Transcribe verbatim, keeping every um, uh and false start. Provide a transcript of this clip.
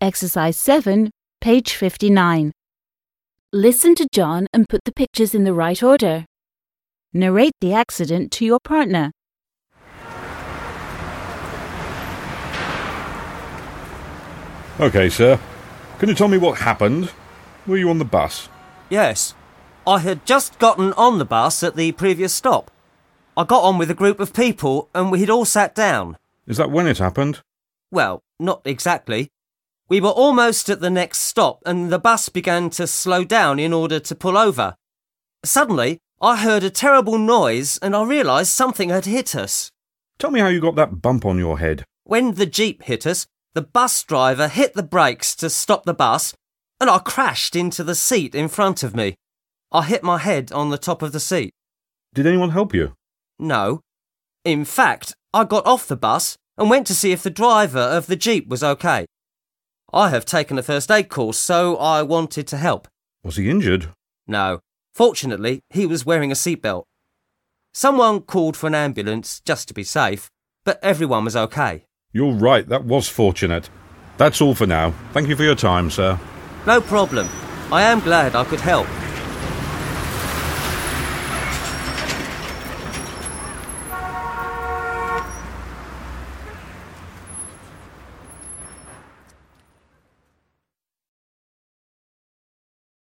Exercise seven, page fifty-nine. Listen to John and put the pictures in the right order. Narrate the accident to your partner. OK, sir. Can you tell me what happened? Were you on the bus? Yes. I had just gotten on the bus at the previous stop. I got on with a group of people and we had all sat down. Is that when it happened? Well, not exactly. We were almost at the next stop and the bus began to slow down in order to pull over. Suddenly, I heard a terrible noise and I realised something had hit us. Tell me how you got that bump on your head. When the Jeep hit us, the bus driver hit the brakes to stop the bus and I crashed into the seat in front of me. I hit my head on the top of the seat. Did anyone help you? No. In fact, I got off the bus and went to see if the driver of the Jeep was okay. I have taken a first aid course, so I wanted to help. Was he injured? No. Fortunately, he was wearing a seatbelt. Someone called for an ambulance just to be safe, but everyone was okay. You're right, that was fortunate. That's all for now. Thank you for your time, sir. No problem. I am glad I could help.